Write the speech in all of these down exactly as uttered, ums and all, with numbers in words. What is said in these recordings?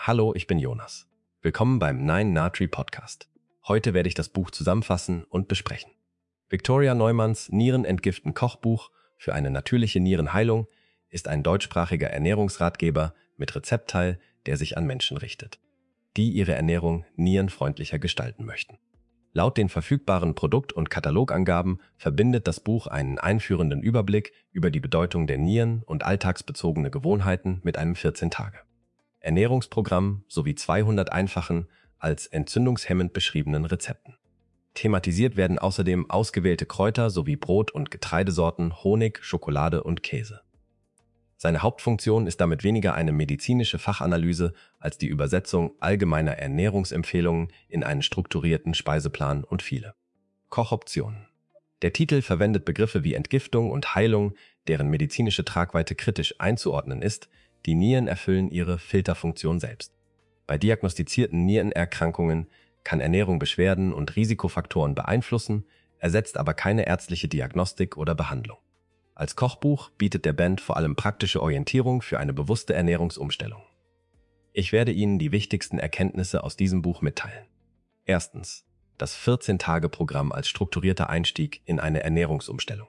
Hallo, ich bin Jonas. Willkommen beim Nine Natri Podcast. Heute werde ich das Buch zusammenfassen und besprechen. Viktoria Neumanns Nierenentgiften Kochbuch für eine natürliche Nierenheilung ist ein deutschsprachiger Ernährungsratgeber mit Rezeptteil, der sich an Menschen richtet, die ihre Ernährung nierenfreundlicher gestalten möchten. Laut den verfügbaren Produkt- und Katalogangaben verbindet das Buch einen einführenden Überblick über die Bedeutung der Nieren und alltagsbezogene Gewohnheiten mit einem vierzehn Tage Ernährungsprogramm sowie zweihundert einfachen, als entzündungshemmend beschriebenen Rezepten. Thematisiert werden außerdem ausgewählte Kräuter sowie Brot- und Getreidesorten, Honig, Schokolade und Käse. Seine Hauptfunktion ist damit weniger eine medizinische Fachanalyse als die Übersetzung allgemeiner Ernährungsempfehlungen in einen strukturierten Speiseplan und viele Kochoptionen. Der Titel verwendet Begriffe wie Entgiftung und Heilung, deren medizinische Tragweite kritisch einzuordnen ist. Die Nieren erfüllen ihre Filterfunktion selbst. Bei diagnostizierten Nierenerkrankungen kann Ernährung Beschwerden und Risikofaktoren beeinflussen, ersetzt aber keine ärztliche Diagnostik oder Behandlung. Als Kochbuch bietet der Band vor allem praktische Orientierung für eine bewusste Ernährungsumstellung. Ich werde Ihnen die wichtigsten Erkenntnisse aus diesem Buch mitteilen. Erstens. Das vierzehn Tage Programm als strukturierter Einstieg in eine Ernährungsumstellung.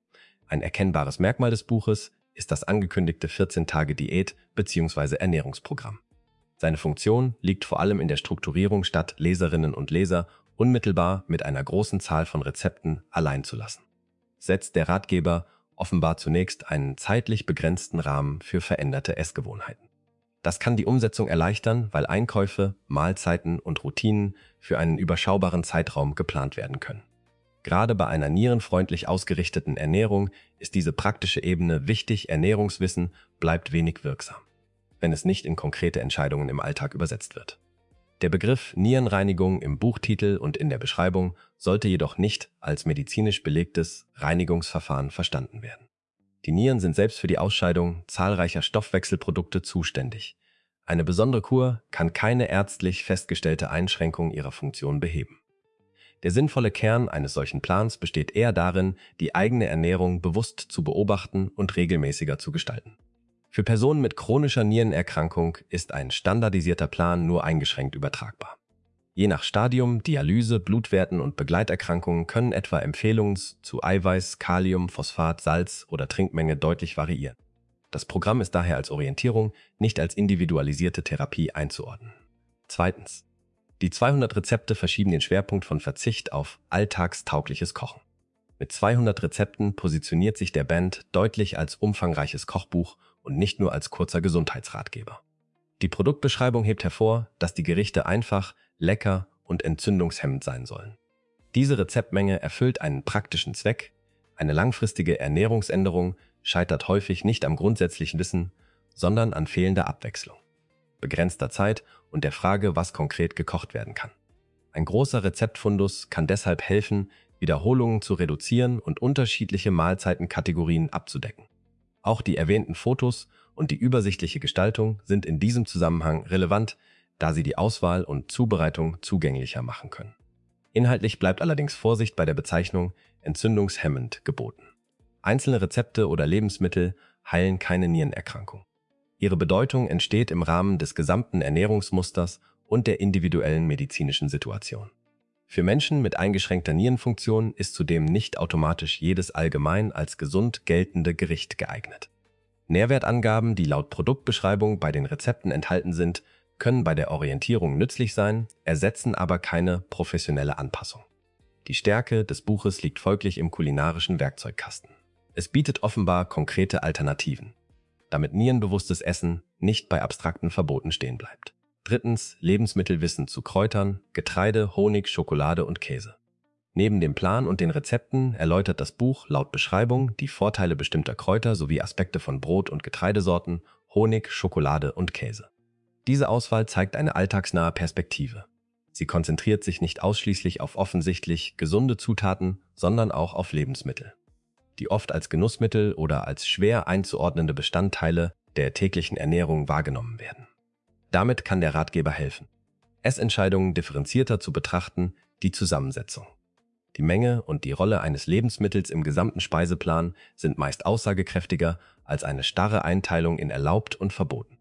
Ein erkennbares Merkmal des Buches ist das angekündigte vierzehn Tage Diät bzw. Ernährungsprogramm. Seine Funktion liegt vor allem in der Strukturierung, statt Leserinnen und Leser unmittelbar mit einer großen Zahl von Rezepten allein zu lassen. Setzt der Ratgeber offenbar zunächst einen zeitlich begrenzten Rahmen für veränderte Essgewohnheiten. Das kann die Umsetzung erleichtern, weil Einkäufe, Mahlzeiten und Routinen für einen überschaubaren Zeitraum geplant werden können. Gerade bei einer nierenfreundlich ausgerichteten Ernährung ist diese praktische Ebene wichtig. Ernährungswissen bleibt wenig wirksam, wenn es nicht in konkrete Entscheidungen im Alltag übersetzt wird. Der Begriff Nierenreinigung im Buchtitel und in der Beschreibung sollte jedoch nicht als medizinisch belegtes Reinigungsverfahren verstanden werden. Die Nieren sind selbst für die Ausscheidung zahlreicher Stoffwechselprodukte zuständig. Eine besondere Kur kann keine ärztlich festgestellte Einschränkung ihrer Funktion beheben. Der sinnvolle Kern eines solchen Plans besteht eher darin, die eigene Ernährung bewusst zu beobachten und regelmäßiger zu gestalten. Für Personen mit chronischer Nierenerkrankung ist ein standardisierter Plan nur eingeschränkt übertragbar. Je nach Stadium, Dialyse, Blutwerten und Begleiterkrankungen können etwa Empfehlungen zu Eiweiß, Kalium, Phosphat, Salz oder Trinkmenge deutlich variieren. Das Programm ist daher als Orientierung, nicht als individualisierte Therapie einzuordnen. Zweitens. Die zweihundert Rezepte verschieben den Schwerpunkt von Verzicht auf alltagstaugliches Kochen. Mit zweihundert Rezepten positioniert sich der Band deutlich als umfangreiches Kochbuch und nicht nur als kurzer Gesundheitsratgeber. Die Produktbeschreibung hebt hervor, dass die Gerichte einfach, lecker und entzündungshemmend sein sollen. Diese Rezeptmenge erfüllt einen praktischen Zweck. Eine langfristige Ernährungsänderung scheitert häufig nicht am grundsätzlichen Wissen, sondern an fehlender Abwechslung, begrenzter Zeit und der Frage, was konkret gekocht werden kann. Ein großer Rezeptfundus kann deshalb helfen, Wiederholungen zu reduzieren und unterschiedliche Mahlzeitenkategorien abzudecken. Auch die erwähnten Fotos und die übersichtliche Gestaltung sind in diesem Zusammenhang relevant, da sie die Auswahl und Zubereitung zugänglicher machen können. Inhaltlich bleibt allerdings Vorsicht bei der Bezeichnung entzündungshemmend geboten. Einzelne Rezepte oder Lebensmittel heilen keine Nierenerkrankung. Ihre Bedeutung entsteht im Rahmen des gesamten Ernährungsmusters und der individuellen medizinischen Situation. Für Menschen mit eingeschränkter Nierenfunktion ist zudem nicht automatisch jedes allgemein als gesund geltende Gericht geeignet. Nährwertangaben, die laut Produktbeschreibung bei den Rezepten enthalten sind, können bei der Orientierung nützlich sein, ersetzen aber keine professionelle Anpassung. Die Stärke des Buches liegt folglich im kulinarischen Werkzeugkasten. Es bietet offenbar konkrete Alternativen, damit nierenbewusstes Essen nicht bei abstrakten Verboten stehen bleibt. Drittens. Lebensmittelwissen zu Kräutern, Getreide, Honig, Schokolade und Käse. Neben dem Plan und den Rezepten erläutert das Buch laut Beschreibung die Vorteile bestimmter Kräuter sowie Aspekte von Brot- und Getreidesorten, Honig, Schokolade und Käse. Diese Auswahl zeigt eine alltagsnahe Perspektive. Sie konzentriert sich nicht ausschließlich auf offensichtlich gesunde Zutaten, sondern auch auf Lebensmittel, die oft als Genussmittel oder als schwer einzuordnende Bestandteile der täglichen Ernährung wahrgenommen werden. Damit kann der Ratgeber helfen, Essentscheidungen differenzierter zu betrachten, die Zusammensetzung. Die Menge und die Rolle eines Lebensmittels im gesamten Speiseplan sind meist aussagekräftiger als eine starre Einteilung in erlaubt und verboten.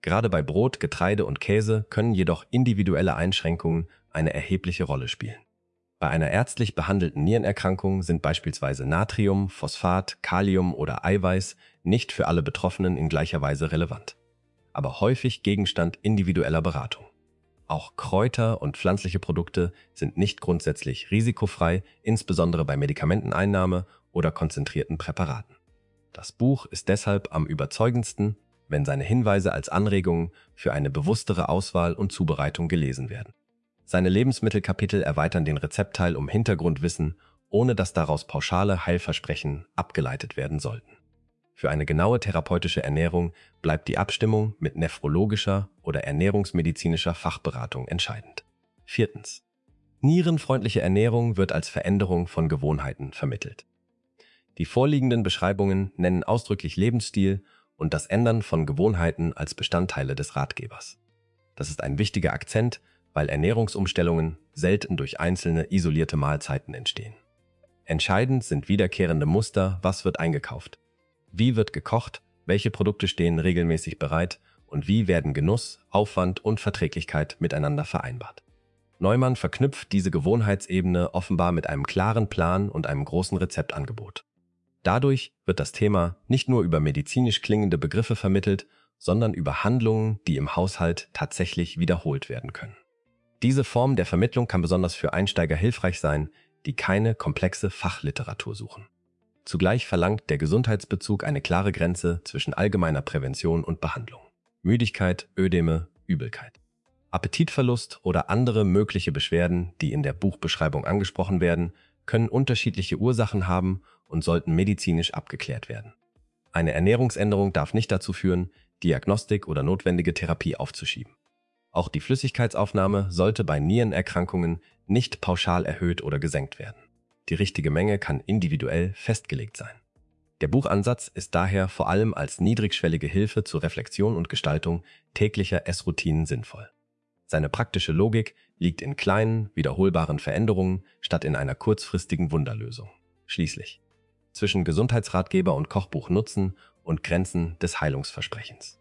Gerade bei Brot, Getreide und Käse können jedoch individuelle Einschränkungen eine erhebliche Rolle spielen. Bei einer ärztlich behandelten Nierenerkrankung sind beispielsweise Natrium, Phosphat, Kalium oder Eiweiß nicht für alle Betroffenen in gleicher Weise relevant, aber häufig Gegenstand individueller Beratung. Auch Kräuter und pflanzliche Produkte sind nicht grundsätzlich risikofrei, insbesondere bei Medikamenteneinnahme oder konzentrierten Präparaten. Das Buch ist deshalb am überzeugendsten, wenn seine Hinweise als Anregungen für eine bewusstere Auswahl und Zubereitung gelesen werden. Seine Lebensmittelkapitel erweitern den Rezeptteil um Hintergrundwissen, ohne dass daraus pauschale Heilversprechen abgeleitet werden sollten. Für eine genaue therapeutische Ernährung bleibt die Abstimmung mit nephrologischer oder ernährungsmedizinischer Fachberatung entscheidend. Viertens. Nierenfreundliche Ernährung wird als Veränderung von Gewohnheiten vermittelt. Die vorliegenden Beschreibungen nennen ausdrücklich Lebensstil und das Ändern von Gewohnheiten als Bestandteile des Ratgebers. Das ist ein wichtiger Akzent, weil Ernährungsumstellungen selten durch einzelne isolierte Mahlzeiten entstehen. Entscheidend sind wiederkehrende Muster, was wird eingekauft, wie wird gekocht, welche Produkte stehen regelmäßig bereit und wie werden Genuss, Aufwand und Verträglichkeit miteinander vereinbart. Neumann verknüpft diese Gewohnheitsebene offenbar mit einem klaren Plan und einem großen Rezeptangebot. Dadurch wird das Thema nicht nur über medizinisch klingende Begriffe vermittelt, sondern über Handlungen, die im Haushalt tatsächlich wiederholt werden können. Diese Form der Vermittlung kann besonders für Einsteiger hilfreich sein, die keine komplexe Fachliteratur suchen. Zugleich verlangt der Gesundheitsbezug eine klare Grenze zwischen allgemeiner Prävention und Behandlung. Müdigkeit, Ödeme, Übelkeit, Appetitverlust oder andere mögliche Beschwerden, die in der Buchbeschreibung angesprochen werden, können unterschiedliche Ursachen haben und sollten medizinisch abgeklärt werden. Eine Ernährungsänderung darf nicht dazu führen, Diagnostik oder notwendige Therapie aufzuschieben. Auch die Flüssigkeitsaufnahme sollte bei Nierenerkrankungen nicht pauschal erhöht oder gesenkt werden. Die richtige Menge kann individuell festgelegt sein. Der Buchansatz ist daher vor allem als niedrigschwellige Hilfe zur Reflexion und Gestaltung täglicher Essroutinen sinnvoll. Seine praktische Logik liegt in kleinen, wiederholbaren Veränderungen statt in einer kurzfristigen Wunderlösung. Schließlich zwischen Gesundheitsratgeber und Kochbuch Nutzen und Grenzen des Heilungsversprechens.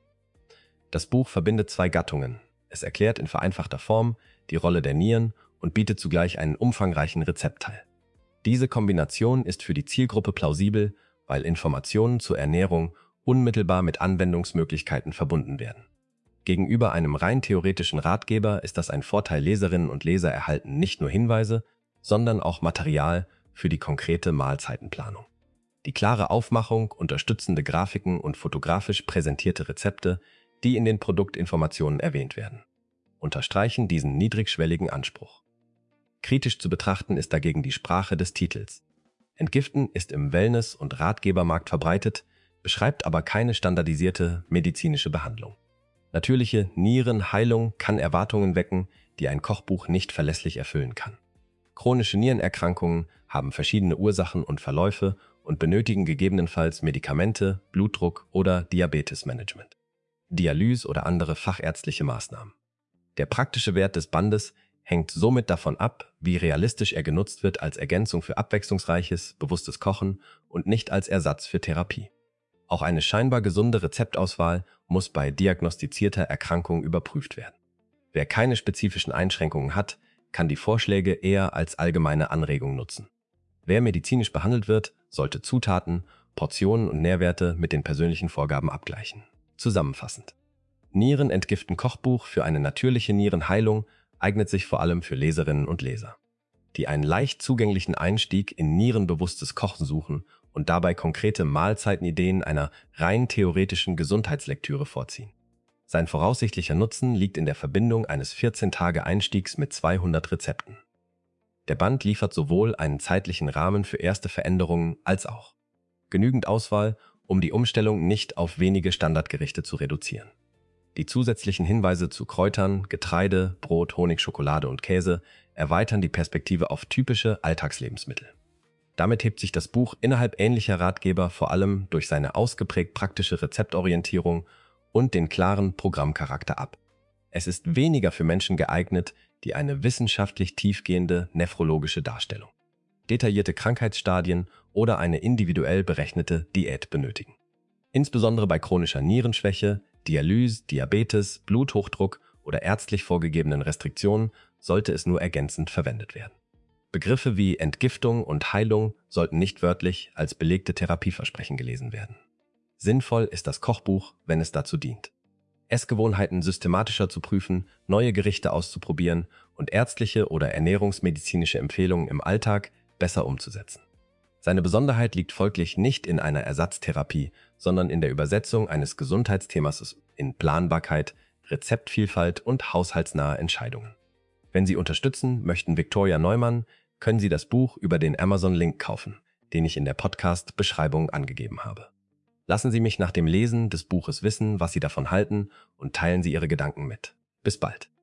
Das Buch verbindet zwei Gattungen. Es erklärt in vereinfachter Form die Rolle der Nieren und bietet zugleich einen umfangreichen Rezeptteil. Diese Kombination ist für die Zielgruppe plausibel, weil Informationen zur Ernährung unmittelbar mit Anwendungsmöglichkeiten verbunden werden. Gegenüber einem rein theoretischen Ratgeber ist das ein Vorteil. Leserinnen und Leser erhalten nicht nur Hinweise, sondern auch Material für die konkrete Mahlzeitenplanung. Die klare Aufmachung, unterstützende Grafiken und fotografisch präsentierte Rezepte, die in den Produktinformationen erwähnt werden, unterstreichen diesen niedrigschwelligen Anspruch. Kritisch zu betrachten ist dagegen die Sprache des Titels. Entgiften ist im Wellness- und Ratgebermarkt verbreitet, beschreibt aber keine standardisierte medizinische Behandlung. Natürliche Nierenheilung kann Erwartungen wecken, die ein Kochbuch nicht verlässlich erfüllen kann. Chronische Nierenerkrankungen haben verschiedene Ursachen und Verläufe und benötigen gegebenenfalls Medikamente, Blutdruck oder Diabetesmanagement, Dialyse oder andere fachärztliche Maßnahmen. Der praktische Wert des Bandes hängt somit davon ab, wie realistisch er genutzt wird als Ergänzung für abwechslungsreiches, bewusstes Kochen und nicht als Ersatz für Therapie. Auch eine scheinbar gesunde Rezeptauswahl muss bei diagnostizierter Erkrankung überprüft werden. Wer keine spezifischen Einschränkungen hat, kann die Vorschläge eher als allgemeine Anregung nutzen. Wer medizinisch behandelt wird, sollte Zutaten, Portionen und Nährwerte mit den persönlichen Vorgaben abgleichen. Zusammenfassend: Nierenentgiften Kochbuch für eine natürliche Nierenheilung eignet sich vor allem für Leserinnen und Leser, die einen leicht zugänglichen Einstieg in nierenbewusstes Kochen suchen und dabei konkrete Mahlzeitenideen einer rein theoretischen Gesundheitslektüre vorziehen. Sein voraussichtlicher Nutzen liegt in der Verbindung eines vierzehn-Tage-Einstiegs mit zweihundert Rezepten. Der Band liefert sowohl einen zeitlichen Rahmen für erste Veränderungen als auch genügend Auswahl, um die Umstellung nicht auf wenige Standardgerichte zu reduzieren. Die zusätzlichen Hinweise zu Kräutern, Getreide, Brot, Honig, Schokolade und Käse erweitern die Perspektive auf typische Alltagslebensmittel. Damit hebt sich das Buch innerhalb ähnlicher Ratgeber vor allem durch seine ausgeprägt praktische Rezeptorientierung und den klaren Programmcharakter ab. Es ist weniger für Menschen geeignet, die eine wissenschaftlich tiefgehende nephrologische Darstellung, detaillierte Krankheitsstadien oder eine individuell berechnete Diät benötigen. Insbesondere bei chronischer Nierenschwäche, Dialyse, Diabetes, Bluthochdruck oder ärztlich vorgegebenen Restriktionen sollte es nur ergänzend verwendet werden. Begriffe wie Entgiftung und Heilung sollten nicht wörtlich als belegte Therapieversprechen gelesen werden. Sinnvoll ist das Kochbuch, wenn es dazu dient, Essgewohnheiten systematischer zu prüfen, neue Gerichte auszuprobieren und ärztliche oder ernährungsmedizinische Empfehlungen im Alltag besser umzusetzen. Seine Besonderheit liegt folglich nicht in einer Ersatztherapie, sondern in der Übersetzung eines Gesundheitsthemas in Planbarkeit, Rezeptvielfalt und haushaltsnahe Entscheidungen. Wenn Sie unterstützen möchten Viktoria Neumann, können Sie das Buch über den Amazon-Link kaufen, den ich in der Podcast-Beschreibung angegeben habe. Lassen Sie mich nach dem Lesen des Buches wissen, was Sie davon halten, und teilen Sie Ihre Gedanken mit. Bis bald.